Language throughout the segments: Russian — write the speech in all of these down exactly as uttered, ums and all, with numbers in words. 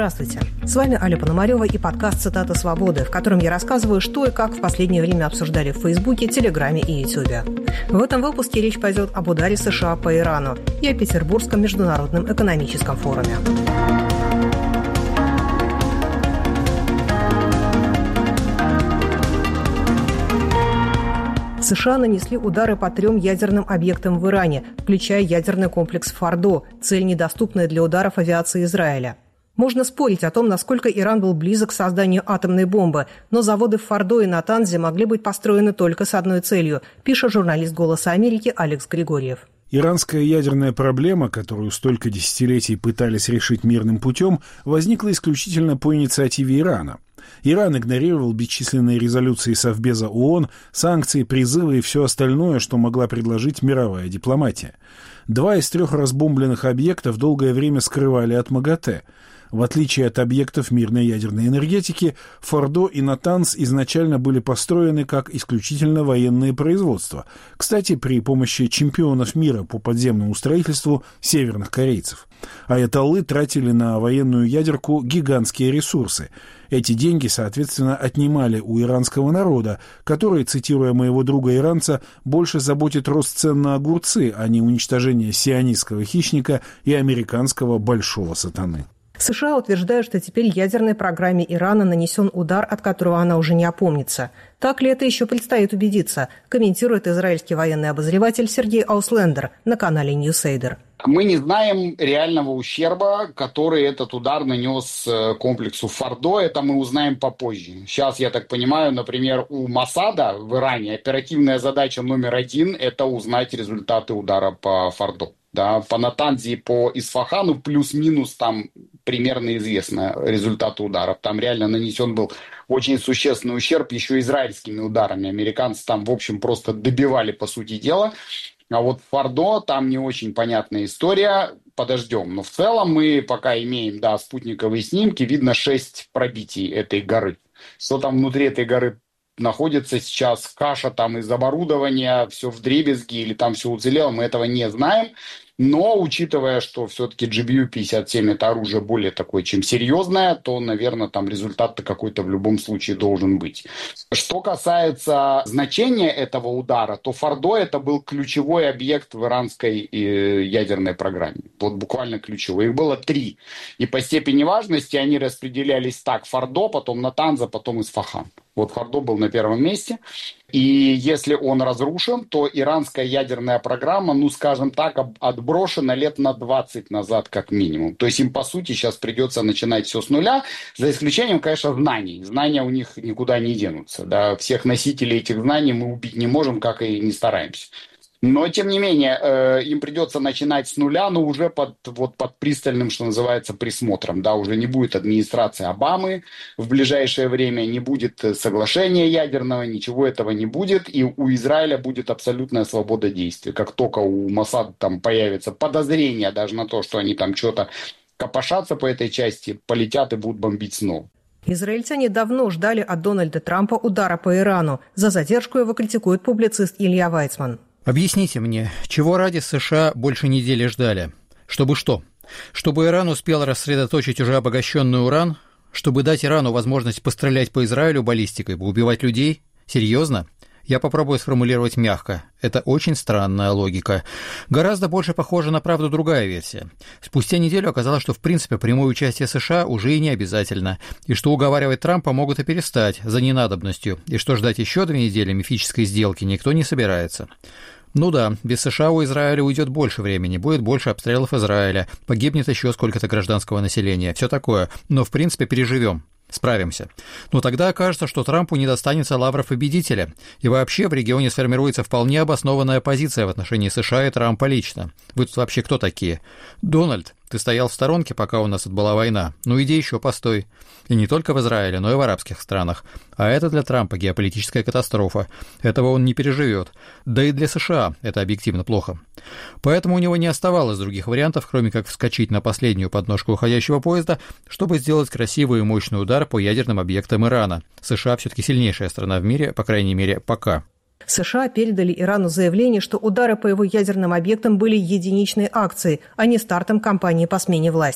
Здравствуйте, с вами Аля Пономарева и подкаст «Цитата свободы», в котором я рассказываю, что и как в последнее время обсуждали в Фейсбуке, Телеграме и Ютубе. В этом выпуске речь пойдет об ударе США по Ирану и о Петербургском международном экономическом форуме. США нанесли удары по трем ядерным объектам в Иране, включая ядерный комплекс «Фордо», цель, недоступная для ударов авиации Израиля. Можно спорить о том, насколько Иран был близок к созданию атомной бомбы, но заводы в Фордо и Натанзе могли быть построены только с одной целью, пишет журналист «Голоса Америки» Алекс Григорьев. Иранская ядерная проблема, которую столько десятилетий пытались решить мирным путем, возникла исключительно по инициативе Ирана. Иран игнорировал бесчисленные резолюции Совбеза ООН, санкции, призывы и все остальное, что могла предложить мировая дипломатия. Два из трех разбомбленных объектов долгое время скрывали от МАГАТЭ. В отличие от объектов мирной ядерной энергетики, Фордо и Натанз изначально были построены как исключительно военные производства, кстати, при помощи чемпионов мира по подземному строительству северных корейцев. Аятоллы тратили на военную ядерку гигантские ресурсы. Эти деньги, соответственно, отнимали у иранского народа, который, цитируя моего друга-иранца, больше заботит рост цен на огурцы, а не уничтожение сионистского хищника и американского большого сатаны. США утверждают, что теперь ядерной программе Ирана нанесен удар, от которого она уже не опомнится. Так ли это, еще предстоит убедиться, комментирует израильский военный обозреватель Сергей Ауслендер на канале Ньюсейдер. Мы не знаем реального ущерба, который этот удар нанес комплексу Фордо. Это мы узнаем попозже. Сейчас, я так понимаю, например, у Моссада в Иране оперативная задача номер один – это узнать результаты удара по Фордо. Да, по Натанзе и по Исфахану плюс-минус там примерно известно результаты ударов. Там реально нанесен был очень существенный ущерб еще израильскими ударами. Американцы там, в общем, просто добивали, по сути дела. А вот в Фордо там не очень понятная история. Подождем. Но в целом мы пока имеем, да, спутниковые снимки. Видно шесть пробитий этой горы. Что там внутри этой горы находится сейчас, каша там из оборудования, все вдребезги или там все уцелело, мы этого не знаем. Но, учитывая, что все-таки джи би ю пятьдесят семь это оружие более такое, чем серьезное, то, наверное, там результат-то какой-то в любом случае должен быть. Что касается значения этого удара, то Фордо это был ключевой объект в иранской э, ядерной программе. Вот буквально ключевой. Их было три. И по степени важности они распределялись так. Фордо, потом Натанза, потом Исфахан. Вот Фордо был на первом месте. И если он разрушен, то иранская ядерная программа, ну, скажем так, отброшена лет на двадцать назад как минимум. То есть им, по сути, сейчас придется начинать все с нуля, за исключением, конечно, знаний. Знания у них никуда не денутся. Да? Всех носителей этих знаний мы убить не можем, как и не стараемся. Но, тем не менее, э, им придется начинать с нуля, но уже под, вот, под пристальным, что называется, присмотром. Да, уже не будет администрации Обамы в ближайшее время, не будет соглашения ядерного, ничего этого не будет. И у Израиля будет абсолютная свобода действий. Как только у Моссада там появится подозрение даже на то, что они там что-то копошатся по этой части, полетят и будут бомбить снова. Израильтяне давно ждали от Дональда Трампа удара по Ирану. За задержку его критикует публицист Илья Вайцман. Объясните мне, чего ради США больше недели ждали? Чтобы что? Чтобы Иран успел рассредоточить уже обогащенный уран? Чтобы дать Ирану возможность пострелять по Израилю баллистикой, поубивать людей? Серьезно? Я попробую сформулировать мягко. Это очень странная логика. Гораздо больше похожа на правду другая версия. Спустя неделю оказалось, что в принципе прямое участие США уже и не обязательно, и что уговаривать Трампа могут и перестать за ненадобностью, и что ждать еще две недели мифической сделки никто не собирается. Ну да, без США у Израиля уйдет больше времени, будет больше обстрелов Израиля, погибнет еще сколько-то гражданского населения, все такое, но в принципе переживем. Справимся. Но тогда окажется, что Трампу не достанется лавров победителя, и вообще в регионе сформируется вполне обоснованная позиция в отношении США и Трампа лично. Вы тут вообще кто такие? Дональд, ты стоял в сторонке, пока у нас тут была война. Ну иди еще постой. И не только в Израиле, но и в арабских странах. А это для Трампа геополитическая катастрофа. Этого он не переживет. Да и для США это объективно плохо. Поэтому у него не оставалось других вариантов, кроме как вскочить на последнюю подножку уходящего поезда, чтобы сделать красивый и мощный удар по ядерным объектам Ирана. США все-таки сильнейшая страна в мире, по крайней мере, пока. США передали Ирану заявление, что удары по его ядерным объектам были единичной акцией, а не стартом кампании по смене власти.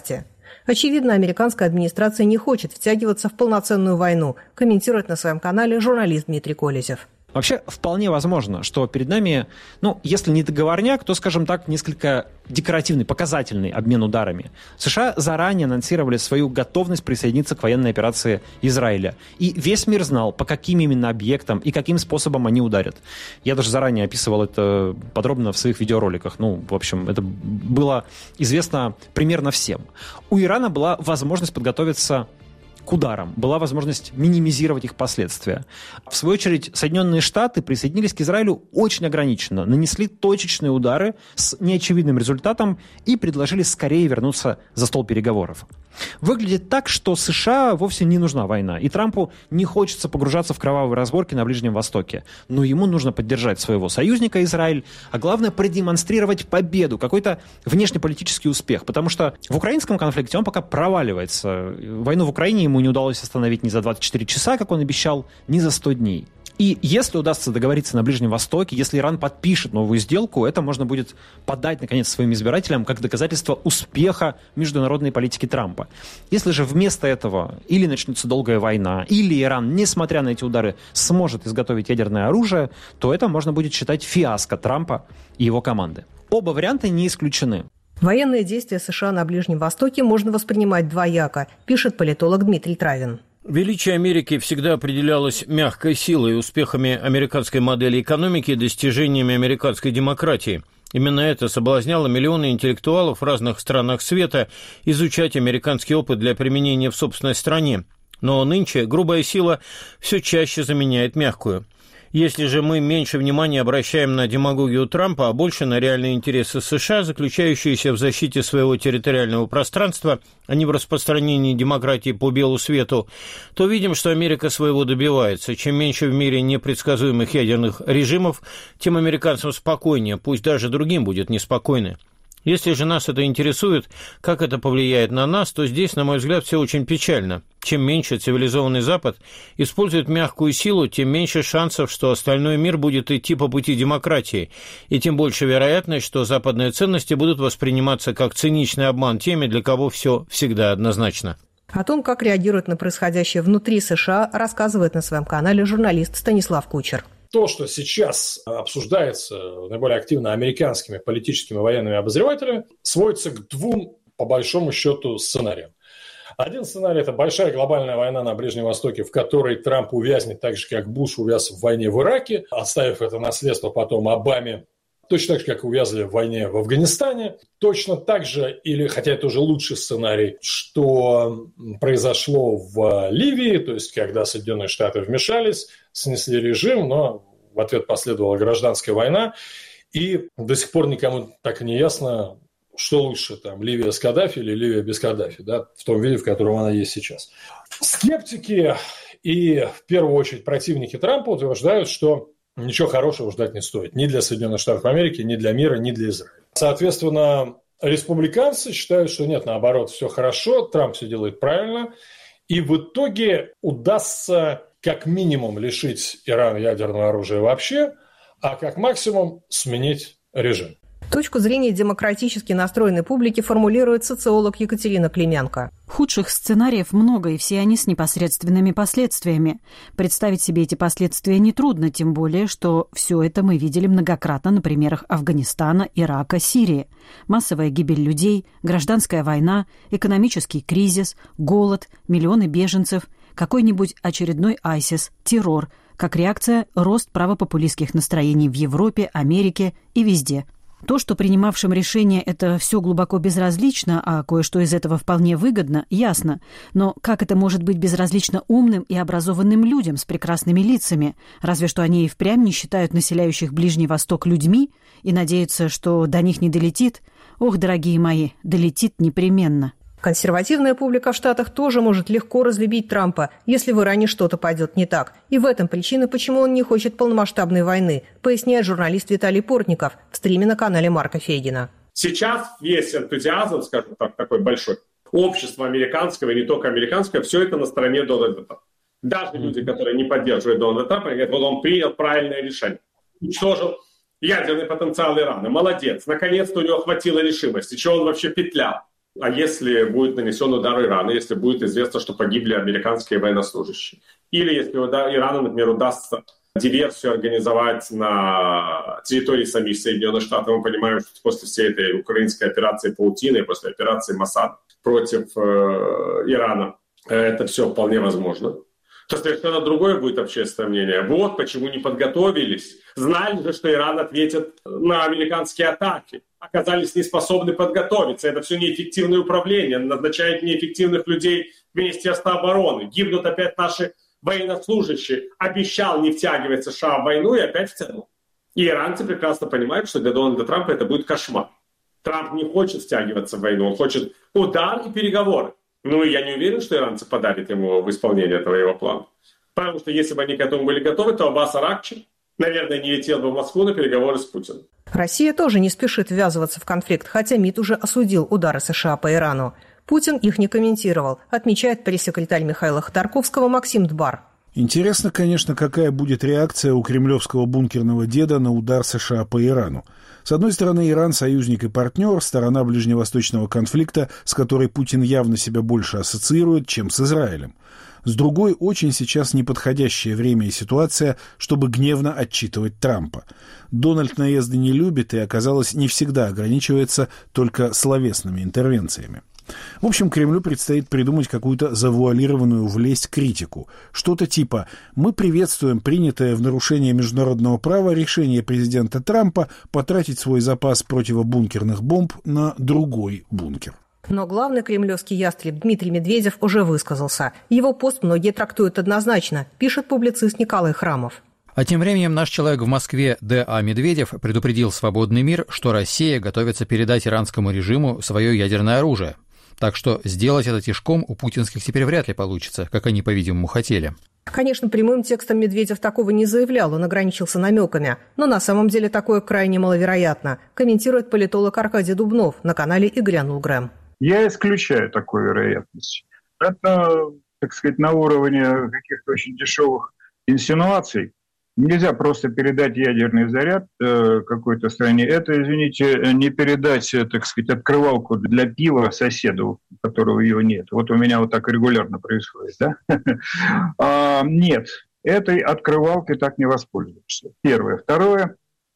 Очевидно, американская администрация не хочет втягиваться в полноценную войну, комментирует на своем канале журналист Дмитрий Колесев. Вообще, вполне возможно, что перед нами, ну, если не договорняк, то, скажем так, несколько декоративный, показательный обмен ударами. США заранее анонсировали свою готовность присоединиться к военной операции Израиля. И весь мир знал, по каким именно объектам и каким способом они ударят. Я даже заранее описывал это подробно в своих видеороликах. Ну, в общем, это было известно примерно всем. У Ирана была возможность подготовиться к ударам, была возможность минимизировать их последствия. В свою очередь, Соединенные Штаты присоединились к Израилю очень ограниченно, нанесли точечные удары с неочевидным результатом и предложили скорее вернуться за стол переговоров. Выглядит так, что США вовсе не нужна война, и Трампу не хочется погружаться в кровавые разборки на Ближнем Востоке. Но ему нужно поддержать своего союзника Израиль, а главное продемонстрировать победу, какой-то внешнеполитический успех, потому что в украинском конфликте он пока проваливается. Войну в Украине ему не удалось остановить ни за двадцать четыре часа, как он обещал, ни за сто дней. И если удастся договориться на Ближнем Востоке, если Иран подпишет новую сделку, это можно будет подать, наконец, своим избирателям как доказательство успеха международной политики Трампа. Если же вместо этого или начнется долгая война, или Иран, несмотря на эти удары, сможет изготовить ядерное оружие, то это можно будет считать фиаско Трампа и его команды. Оба варианта не исключены. Военные действия США на Ближнем Востоке можно воспринимать двояко, пишет политолог Дмитрий Травин. Величие Америки всегда определялось мягкой силой, успехами американской модели экономики и достижениями американской демократии. Именно это соблазняло миллионы интеллектуалов в разных странах света изучать американский опыт для применения в собственной стране. Но нынче грубая сила все чаще заменяет мягкую. Если же мы меньше внимания обращаем на демагогию Трампа, а больше на реальные интересы США, заключающиеся в защите своего территориального пространства, а не в распространении демократии по белу свету, то видим, что Америка своего добивается. Чем меньше в мире непредсказуемых ядерных режимов, тем американцам спокойнее, пусть даже другим будет неспокойно. Если же нас это интересует, как это повлияет на нас, то здесь, на мой взгляд, все очень печально. Чем меньше цивилизованный Запад использует мягкую силу, тем меньше шансов, что остальной мир будет идти по пути демократии, и тем больше вероятность, что западные ценности будут восприниматься как циничный обман теми, для кого все всегда однозначно. О том, как реагируют на происходящее внутри США, рассказывает на своем канале журналист Станислав Кучер. То, что сейчас обсуждается наиболее активно американскими политическими и военными обозревателями, сводится к двум, по большому счету, сценариям. Один сценарий – это большая глобальная война на Ближнем Востоке, в которой Трамп увязнет так же, как Буш увяз в войне в Ираке, оставив это наследство потом Обаме, точно так же, как увязли в войне в Афганистане. Точно так же, или, хотя это уже лучший сценарий, что произошло в Ливии, то есть когда Соединенные Штаты вмешались, снесли режим, но в ответ последовала гражданская война. И до сих пор никому так и не ясно, что лучше, там, Ливия с Каддафи или Ливия без Каддафи, да, в том виде, в котором она есть сейчас. Скептики и, в первую очередь, противники Трампа утверждают, что ничего хорошего ждать не стоит. Ни для Соединенных Штатов Америки, ни для мира, ни для Израиля. Соответственно, республиканцы считают, что нет, наоборот, все хорошо, Трамп все делает правильно. И в итоге удастся как минимум лишить Ирана ядерного оружия вообще, а как максимум сменить режим. Точку зрения демократически настроенной публики формулирует социолог Екатерина Клименко. Худших сценариев много, и все они с непосредственными последствиями. Представить себе эти последствия нетрудно, тем более, что все это мы видели многократно на примерах Афганистана, Ирака, Сирии. Массовая гибель людей, гражданская война, экономический кризис, голод, миллионы беженцев, какой-нибудь очередной айсис, террор, как реакция рост правопопулистских настроений в Европе, Америке и везде. То, что принимавшим решение это все глубоко безразлично, а кое-что из этого вполне выгодно, ясно. Но как это может быть безразлично умным и образованным людям с прекрасными лицами? Разве что они и впрямь не считают населяющих Ближний Восток людьми и надеются, что до них не долетит? Ох, дорогие мои, долетит непременно. Консервативная публика в Штатах тоже может легко разлюбить Трампа, если в Иране что-то пойдет не так. И в этом причина, почему он не хочет полномасштабной войны, поясняет журналист Виталий Портников в стриме на канале Марка Фейгина. Сейчас весь энтузиазм, скажем так, такой большой, общество американского и не только американского, все это на стороне Дональда Трампа. Даже люди, которые не поддерживают Дональда Трампа, говорят, вот он принял правильное решение. Уничтожил ядерный потенциал Ирана. Молодец. Наконец-то у него хватило решимости. Чего он вообще петлял? А если будет нанесен удар Ирану, если будет известно, что погибли американские военнослужащие, или если Ирану, например, удастся диверсию организовать на территории самих Соединенных Штатов, мы понимаем, что после всей этой украинской операции «Паутина» и после операции «Моссад» против э, Ирана, это все вполне возможно, то совершенно другое будет общественное мнение. Вот почему не подготовились. Знали же, что Иран ответит на американские атаки. Оказались неспособны подготовиться. Это все неэффективное управление. Назначают неэффективных людей в Министерство обороны. Гибнут опять наши военнослужащие. Обещал не втягивать США в войну и опять втянул. И иранцы прекрасно понимают, что для Дональда Трампа это будет кошмар. Трамп не хочет втягиваться в войну. Он хочет удар и переговоры. Ну, и я не уверен, что иранцы подарят ему в исполнение этого его плана. Потому что если бы они к этому были готовы, то Аббас Аракчи, наверное, не летел бы в Москву на переговоры с Путиным. Россия тоже не спешит ввязываться в конфликт, хотя МИД уже осудил удары США по Ирану. Путин их не комментировал, отмечает пресс-секретарь Михаила Ходорковского Максим Дбар. Интересно, конечно, какая будет реакция у кремлевского бункерного деда на удар США по Ирану. С одной стороны, Иран – союзник и партнер, сторона ближневосточного конфликта, с которой Путин явно себя больше ассоциирует, чем с Израилем. С другой, очень сейчас неподходящее время и ситуация, чтобы гневно отчитывать Трампа. Дональд наезды не любит и, оказалось, не всегда ограничивается только словесными интервенциями. В общем, Кремлю предстоит придумать какую-то завуалированную влезть критику. Что-то типа «Мы приветствуем принятое в нарушение международного права решение президента Трампа потратить свой запас противобункерных бомб на другой бункер». Но главный кремлевский ястреб Дмитрий Медведев уже высказался. Его пост многие трактуют однозначно, пишет публицист Николай Храмов. А тем временем наш человек в Москве Д А Медведев предупредил «Свободный мир», что Россия готовится передать иранскому режиму свое ядерное оружие. Так что сделать это тишком у путинских теперь вряд ли получится, как они, по-видимому, хотели. Конечно, прямым текстом Медведев такого не заявлял, он ограничился намеками. Но на самом деле такое крайне маловероятно, комментирует политолог Аркадий Дубнов на канале «И грянул Грэм». Я исключаю такую вероятность. Это, так сказать, на уровне каких-то очень дешевых инсинуаций. Нельзя просто передать ядерный заряд э, какой-то стране. Это, извините, не передать, так сказать, открывалку для пива соседу, у которого ее нет. Вот у меня вот так регулярно происходит, да? а, нет, этой открывалкой так не воспользуешься. Первое. Второе.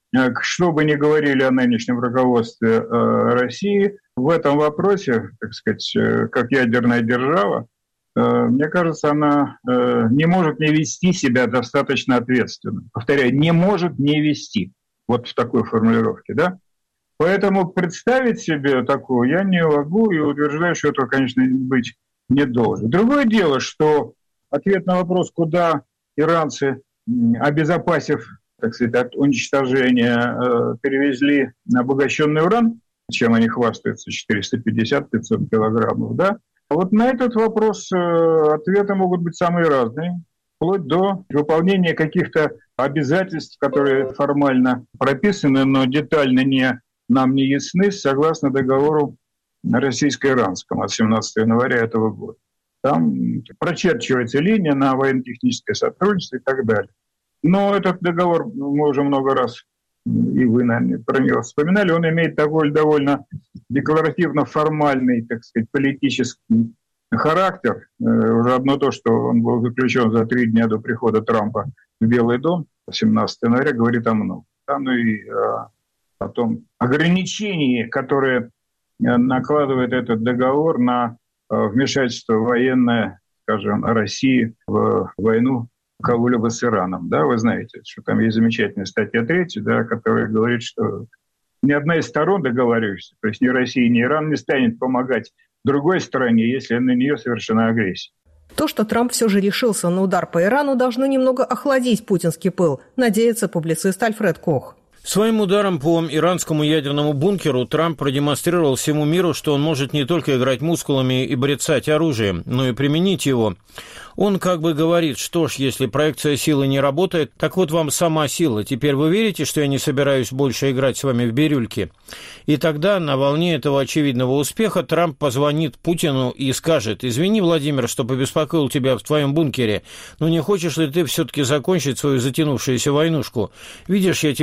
Что бы ни говорили о нынешнем руководстве э, России, в этом вопросе, так сказать, э, как ядерная держава, мне кажется, она э, не может не вести себя достаточно ответственно. Повторяю, не может не вести. Вот в такой формулировке, да? Поэтому представить себе такое я не могу и утверждаю, что этого, конечно, быть не должен. Другое дело, что ответ на вопрос, куда иранцы, обезопасив, так сказать, от уничтожения, э, перевезли обогащенный уран, чем они хвастаются, четыреста пятьдесят - пятьсот килограммов, да? Вот на этот вопрос э, ответы могут быть самые разные, вплоть до выполнения каких-то обязательств, которые формально прописаны, но детально не, нам не ясны, согласно договору российско-иранскому от семнадцатого января этого года. Там прочерчивается линия на военно-техническое сотрудничество и так далее. Но этот договор, мы уже много раз, и вы, наверное, про него вспоминали, он имеет такой довольно декларативно-формальный, так сказать, политический характер. Уже одно то, что он был заключен за три дня до прихода Трампа в Белый дом, семнадцатого января, говорит о многом. Да, ну и а, о том ограничении, которое накладывает этот договор на а, вмешательство военное, скажем, России в войну кого-либо с Ираном. Да, вы знаете, что там есть замечательная статья третья, да, которая говорит, что ни одна из сторон договаривающихся, то есть ни Россия, ни Иран, не станет помогать другой стороне, если на нее совершена агрессия. То, что Трамп все же решился на удар по Ирану, должно немного охладить путинский пыл, надеется публицист Альфред Кох. Своим ударом по иранскому ядерному бункеру Трамп продемонстрировал всему миру, что он может не только играть мускулами и брецать оружием, но и применить его. Он как бы говорит, что ж, если проекция силы не работает, так вот вам сама сила. Теперь вы верите, что я не собираюсь больше играть с вами в бирюльки? И тогда, на волне этого очевидного успеха, Трамп позвонит Путину и скажет: «Извини, Владимир, что побеспокоил тебя в твоем бункере, но не хочешь ли ты все-таки закончить свою затянувшуюся войнушку? Видишь, я тебя все еще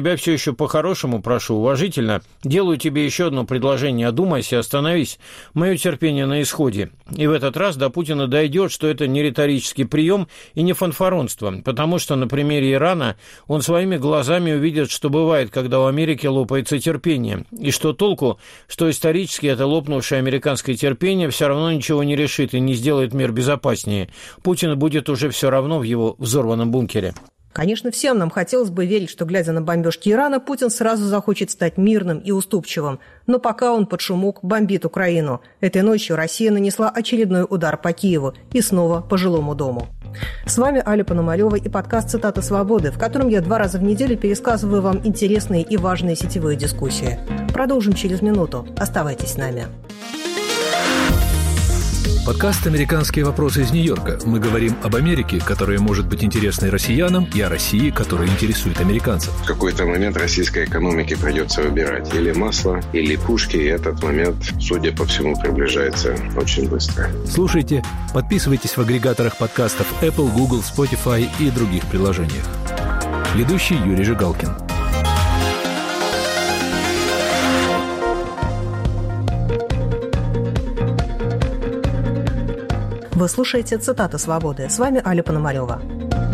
еще по-хорошему прошу, уважительно, делаю тебе еще одно предложение. Одумайся, остановись. Мое терпение на исходе. И в этот раз до Путина дойдет, что это не риторический прием и не фанфаронство, потому что на примере Ирана он своими глазами увидит, что бывает, когда у Америки лопается терпение, и что толку, что исторически это лопнувшее американское терпение все равно ничего не решит и не сделает мир безопаснее. Путин будет уже все равно в его взорванном бункере. Конечно, всем нам хотелось бы верить, что, глядя на бомбежки Ирана, Путин сразу захочет стать мирным и уступчивым. Но пока он под шумок бомбит Украину. Этой ночью Россия нанесла очередной удар по Киеву и снова по Жилому дому. С вами Аля Пономарёва и подкаст «Цитата свободы», в котором я два раза в неделю пересказываю вам интересные и важные сетевые дискуссии. Продолжим через минуту. Оставайтесь с нами. Подкаст «Американские вопросы» из Нью-Йорка. Мы говорим об Америке, которая может быть интересной россиянам, и о России, которая интересует американцев. В какой-то момент российской экономике придется выбирать или масло, или пушки, и этот момент, судя по всему, приближается очень быстро. Слушайте, подписывайтесь в агрегаторах подкастов Apple, Google, Spotify и других приложениях. Ведущий Юрий Жигалкин. Вы слушаете «Цитаты свободы». С вами Аля Пономарёва.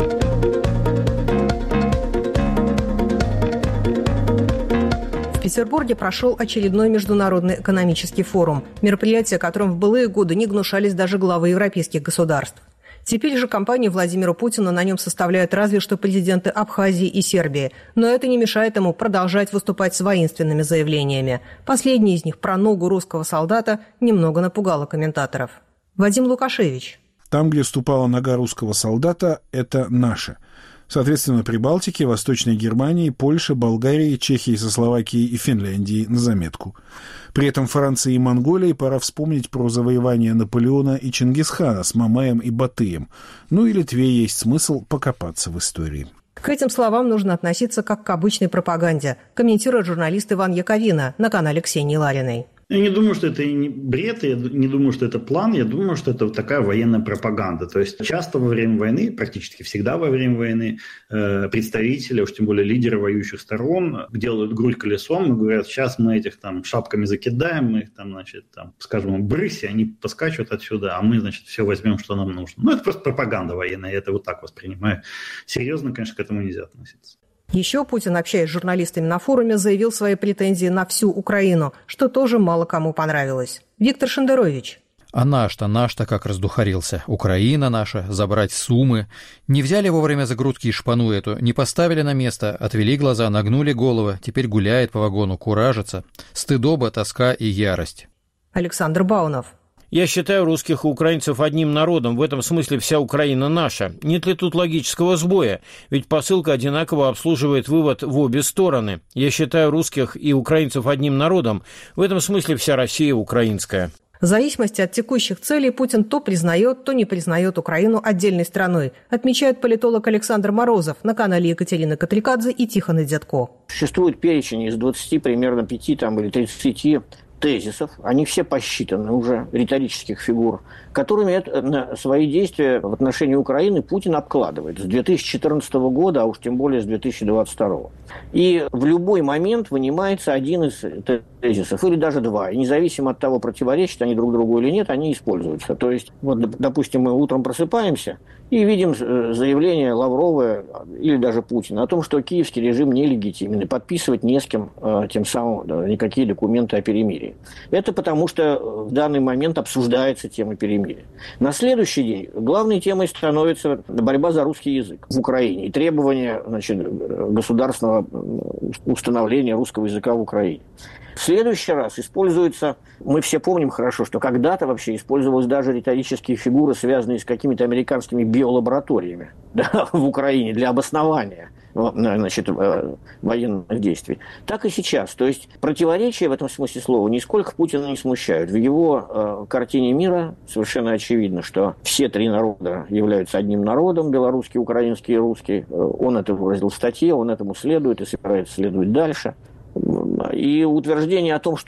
В Петербурге прошел очередной международный экономический форум, мероприятие, которым в былые годы не гнушались даже главы европейских государств. Теперь же компанию Владимира Путина на нем составляют разве что президенты Абхазии и Сербии, но это не мешает ему продолжать выступать с воинственными заявлениями. Последний из них про ногу русского солдата немного напугало комментаторов. Вадим Лукашевич. Там, где ступала нога русского солдата, это наше. Соответственно, Прибалтике, Восточной Германии, Польше, Болгарии, Чехии со Словакией и Финляндией на заметку. При этом Франции и Монголии пора вспомнить про завоевание Наполеона и Чингисхана с Мамаем и Батыем. Ну и Литве есть смысл покопаться в истории. К этим словам нужно относиться как к обычной пропаганде, комментирует журналист Иван Яковина на канале Ксении Лариной. Я не думаю, что это бред, я не думаю, что это план, я думаю, что это такая военная пропаганда. То есть часто во время войны, практически всегда во время войны, представители, уж тем более лидеры воюющих сторон, делают грудь колесом и говорят, сейчас мы этих там шапками закидаем, мы их там, значит, там, скажем, брысь, и они поскачут отсюда, а мы, значит, все возьмем, что нам нужно. Ну, это просто пропаганда военная, я это вот так воспринимаю. Серьезно, конечно, к этому нельзя относиться. Еще Путин, общаясь с журналистами на форуме, заявил свои претензии на всю Украину, что тоже мало кому понравилось. Виктор Шендерович. А наш-то, наш-то как раздухарился. Украина наша, забрать Сумы. Не взяли вовремя за грудки шпану эту, не поставили на место, отвели глаза, нагнули головы, теперь гуляет по вагону, куражится. Стыдоба, тоска и ярость. Александр Баунов. Я считаю русских и украинцев одним народом, в этом смысле вся Украина наша. Нет ли тут логического сбоя? Ведь посылка одинаково обслуживает вывод в обе стороны. Я считаю русских и украинцев одним народом, в этом смысле вся Россия украинская. В зависимости от текущих целей Путин то признает, то не признает Украину отдельной страной, отмечает политолог Александр Морозов на канале Екатерины Котликадзе и Тихона Дядко. Существует перечень из двадцати, примерно пяти там, или тридцати тезисов, они все посчитаны уже, риторических фигур, которыми свои действия в отношении Украины Путин обкладывает с две тысячи четырнадцатого года, а уж тем более с две тысячи двадцать второго. И в любой момент вынимается один из тезисов, или даже два, и независимо от того, противоречат они друг другу или нет, они используются. То есть, вот, допустим, мы утром просыпаемся и видим заявление Лаврова или даже Путина о том, что киевский режим нелегитимен, и подписывать не с кем тем самым да, никакие документы о перемирии. Это потому, что в данный момент обсуждается тема перемирия. На следующий день главной темой становится борьба за русский язык в Украине и требования, значит, государственного установления русского языка в Украине. В следующий раз используется, мы все помним хорошо, что когда-то вообще использовались даже риторические фигуры, связанные с какими-то американскими биолабораториями да, в Украине для обоснования значит, военных действий. Так и сейчас. То есть противоречия в этом смысле слова нисколько Путина не смущают. В его э, картине мира совершенно очевидно, что все три народа являются одним народом, белорусский, украинский и русский. Он это выразил в статье, он этому следует и собирается следовать дальше. И утверждение о том, что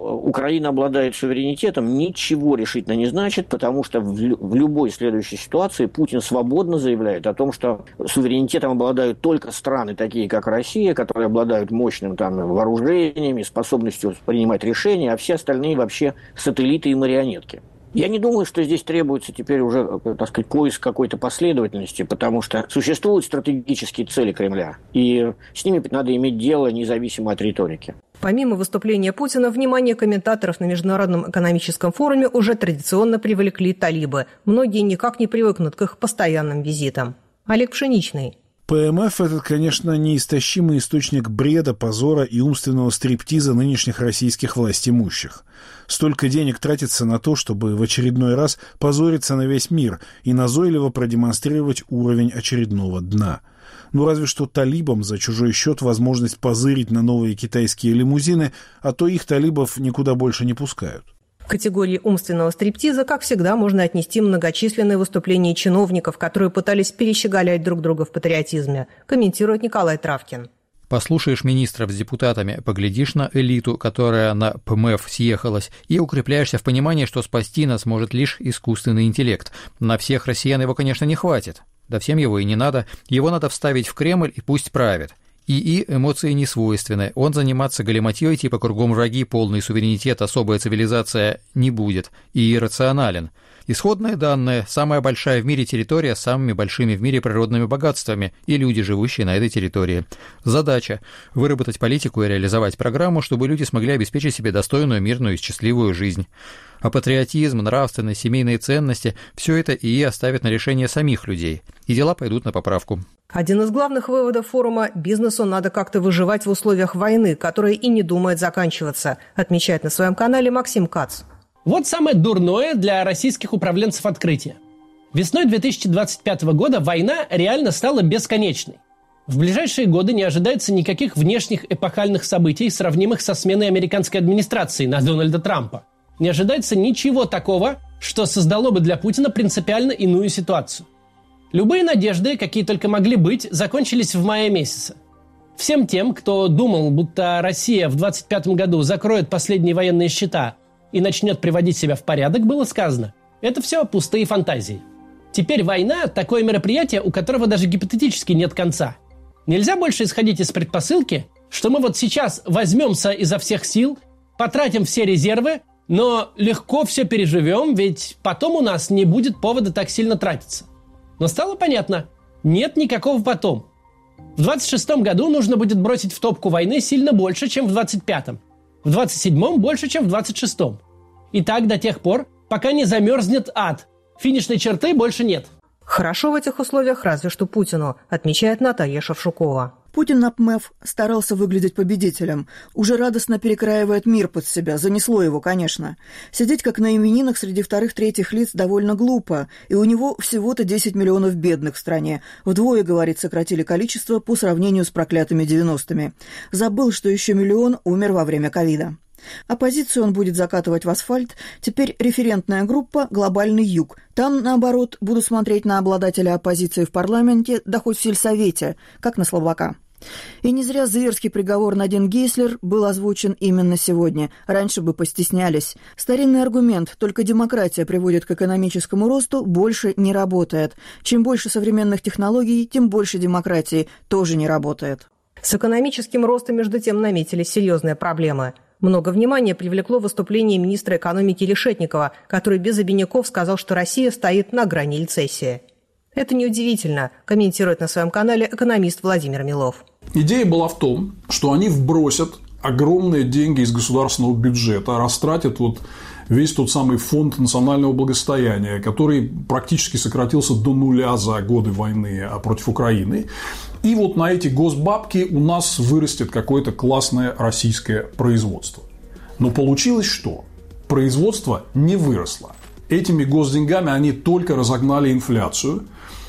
Украина обладает суверенитетом, ничего решительно не значит, потому что в, лю- в любой следующей ситуации Путин свободно заявляет о том, что суверенитетом обладают только страны, такие как Россия, которые обладают мощным там вооружениями, способностью принимать решения, а все остальные вообще сателлиты и марионетки. Я не думаю, что здесь требуется теперь уже, так сказать, поиск какой-то последовательности, потому что существуют стратегические цели Кремля, и с ними надо иметь дело независимо от риторики. Помимо выступления Путина, внимание комментаторов на Международном экономическом форуме уже традиционно привлекли талибы. Многие никак не привыкнут к их постоянным визитам. Олег Пшеничный. ПМФ – это, конечно, неистощимый источник бреда, позора и умственного стриптиза нынешних российских властимущих. Столько денег тратится на то, чтобы в очередной раз позориться на весь мир и назойливо продемонстрировать уровень очередного дна. Ну, разве что талибам за чужой счет возможность позырить на новые китайские лимузины, а то их талибов никуда больше не пускают. В категории умственного стриптиза, как всегда, можно отнести многочисленные выступления чиновников, которые пытались перещеголять друг друга в патриотизме, комментирует Николай Травкин. Послушаешь министров с депутатами, поглядишь на элиту, которая на ПМФ съехалась, и укрепляешься в понимании, что спасти нас может лишь искусственный интеллект. На всех россиян его, конечно, не хватит. Да всем его и не надо. Его надо вставить в Кремль и пусть правит. ИИ эмоции не свойственны. Он заниматься галиматьей типа «кругом враги, полный суверенитет, особая цивилизация» не будет. ИИ рационален. Исходные данные – самая большая в мире территория с самыми большими в мире природными богатствами и люди, живущие на этой территории. Задача – выработать политику и реализовать программу, чтобы люди смогли обеспечить себе достойную, мирную и счастливую жизнь. А патриотизм, нравственность, семейные ценности – все это ИИ оставит на решение самих людей, и дела пойдут на поправку. Один из главных выводов форума – бизнесу надо как-то выживать в условиях войны, которая и не думает заканчиваться, отмечает на своем канале Максим Кац. Вот самое дурное для российских управленцев открытие. Весной две тысячи двадцать пятого года война реально стала бесконечной. В ближайшие годы не ожидается никаких внешних эпохальных событий, сравнимых со сменой американской администрации на Дональда Трампа. Не ожидается ничего такого, что создало бы для Путина принципиально иную ситуацию. Любые надежды, какие только могли быть, закончились в мае месяце. Всем тем, кто думал, будто Россия в двадцать пятом году закроет последние военные счета и начнет приводить себя в порядок, было сказано: это все пустые фантазии. Теперь война – такое мероприятие, у которого даже гипотетически нет конца. Нельзя больше исходить из предпосылки, что мы вот сейчас возьмемся изо всех сил, потратим все резервы, но легко все переживем, ведь потом у нас не будет повода так сильно тратиться. Но стало понятно – нет никакого потом. В двадцать шестом году нужно будет бросить в топку войны сильно больше, чем в двадцать пятом. В двадцать седьмом больше, чем в двадцать шестом. И так до тех пор, пока не замерзнет ад. Финишной черты больше нет. Хорошо в этих условиях разве что Путину, отмечает Наталья Шевшукова. Путин на ПМФ старался выглядеть победителем. Уже радостно перекраивает мир под себя. Занесло его, конечно. Сидеть как на именинах среди вторых-третьих лиц довольно глупо. И у него всего-то десять миллионов бедных в стране. Вдвое, говорит, сократили количество по сравнению с проклятыми девяностыми. Забыл, что еще миллион умер во время ковида. Оппозицию он будет закатывать в асфальт. Теперь референтная группа «Глобальный Юг». Там, наоборот, будут смотреть на обладателя оппозиции в парламенте, да хоть в сельсовете, как на слабака. И не зря зверский приговор Надин Гейслер был озвучен именно сегодня. Раньше бы постеснялись. Старинный аргумент «только демократия приводит к экономическому росту» больше не работает. Чем больше современных технологий, тем больше демократии тоже не работает. С экономическим ростом, между тем, наметились серьезные проблемы. Много внимания привлекло выступление министра экономики Решетникова, который без обиняков сказал, что Россия стоит на грани рецессии. Это неудивительно, комментирует на своем канале экономист Владимир Милов. Идея была в том, что они вбросят огромные деньги из государственного бюджета, растратят вот весь тот самый фонд национального благосостояния, который практически сократился до нуля за годы войны против Украины. И вот на эти госбабки у нас вырастет какое-то классное российское производство. Но получилось что? Производство не выросло. Этими госденьгами они только разогнали инфляцию.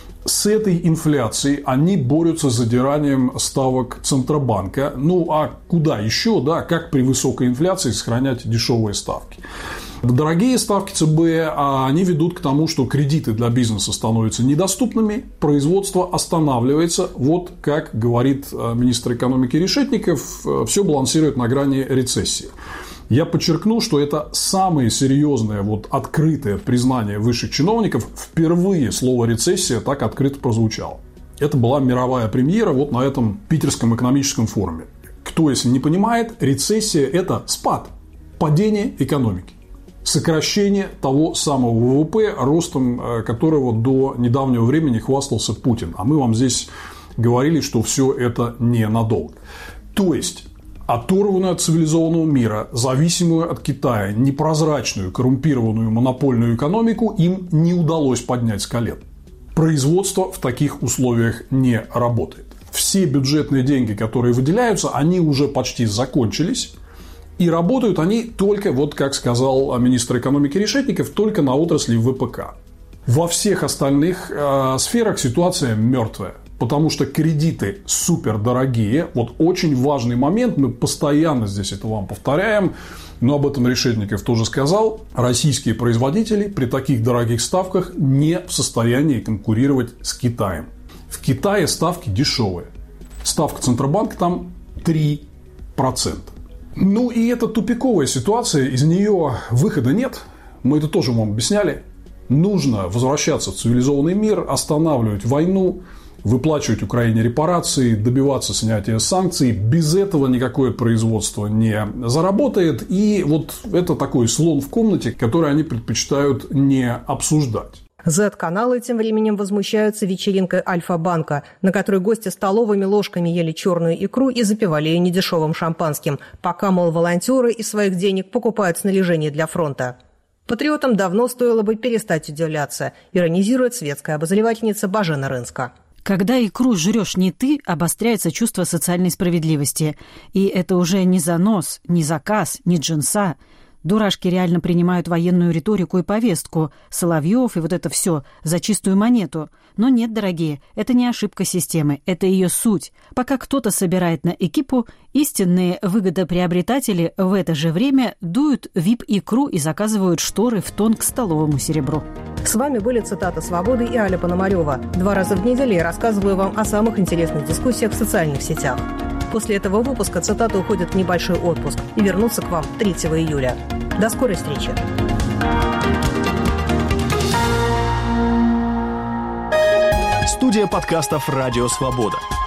С этой инфляцией они борются с задиранием ставок Центробанка. Ну, а куда еще, да, как при высокой инфляции сохранять дешевые ставки? Дорогие ставки ЦБ, они ведут к тому, что кредиты для бизнеса становятся недоступными, производство останавливается. Вот как говорит министр экономики Решетников, все балансирует на грани рецессии. Я подчеркну, что это самое серьезное, вот, открытое признание высших чиновников. Впервые слово «рецессия» так открыто прозвучало. Это была мировая премьера вот на этом Питерском экономическом форуме. Кто, если не понимает, рецессия – это спад, падение экономики, сокращение того самого ВВП, ростом которого до недавнего времени хвастался Путин. А мы вам здесь говорили, что все это ненадолго. То есть оторванную от цивилизованного мира, зависимую от Китая, непрозрачную, коррумпированную монопольную экономику им не удалось поднять с колен. Производство в таких условиях не работает. Все бюджетные деньги, которые выделяются, они уже почти закончились. И работают они только, вот как сказал министр экономики Решетников, только на отрасли ВПК. Во всех остальных э, сферах ситуация мертвая. Потому что кредиты супердорогие. Вот очень важный момент, мы постоянно здесь это вам повторяем, но об этом Решетников тоже сказал. Российские производители при таких дорогих ставках не в состоянии конкурировать с Китаем. В Китае ставки дешевые. Ставка Центробанка там три процента. Ну и это тупиковая ситуация, из нее выхода нет. Мы это тоже вам объясняли. Нужно возвращаться в цивилизованный мир, останавливать войну, выплачивать Украине репарации, добиваться снятия санкций. Без этого никакое производство не заработает. И вот это такой слон в комнате, который они предпочитают не обсуждать. зет-каналы тем временем возмущаются вечеринкой Альфа-банка, на которой гости столовыми ложками ели черную икру и запивали ее недешевым шампанским, пока, мол, волонтеры из своих денег покупают снаряжение для фронта. Патриотам давно стоило бы перестать удивляться, иронизирует светская обозревательница Божена Рынска. Когда икру жрешь не ты, обостряется чувство социальной справедливости. И это уже не занос, не заказ, не джинса. Дурашки реально принимают военную риторику и повестку, Соловьев и вот это все за чистую монету. Но нет, дорогие, это не ошибка системы, это ее суть. Пока кто-то собирает на экипу, истинные выгодоприобретатели в это же время дуют вип-икру и заказывают шторы в тон к столовому серебру. С вами были цитаты «Свободы» и Аля Пономарёва. Два раза в неделю я рассказываю вам о самых интересных дискуссиях в социальных сетях. После этого выпуска цитаты уходят в небольшой отпуск и вернутся к вам третьего июля. До скорой встречи! Студия подкастов «Радио Свобода».